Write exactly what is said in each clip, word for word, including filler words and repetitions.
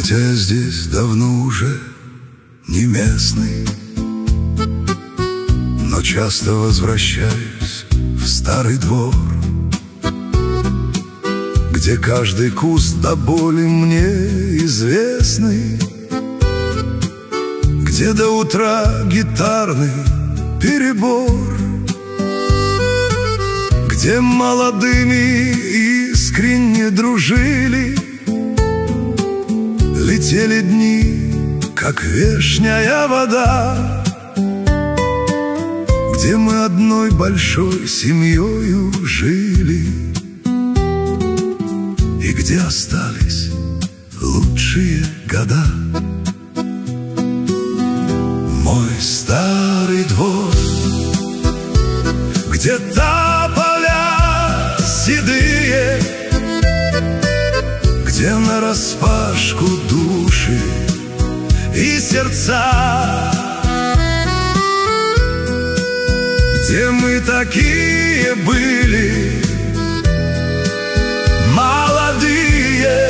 Хотя я здесь давно уже не местный, но часто возвращаюсь в старый двор, где каждый куст до боли мне известный, где до утра гитарный перебор, где молодыми искренне дружили, летели дни, как вешняя вода, где мы одной большой семьёю жили, и где остались лучшие года. Мой старый двор, где тополя седые, где нараспашку души и сердца, где мы такие были молодые,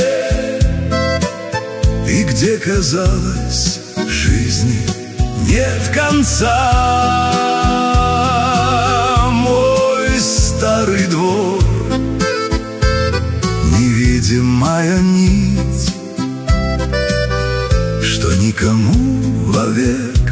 и где, казалось, жизни нет конца. Мой старый двор, невидимая нить, что никому вовек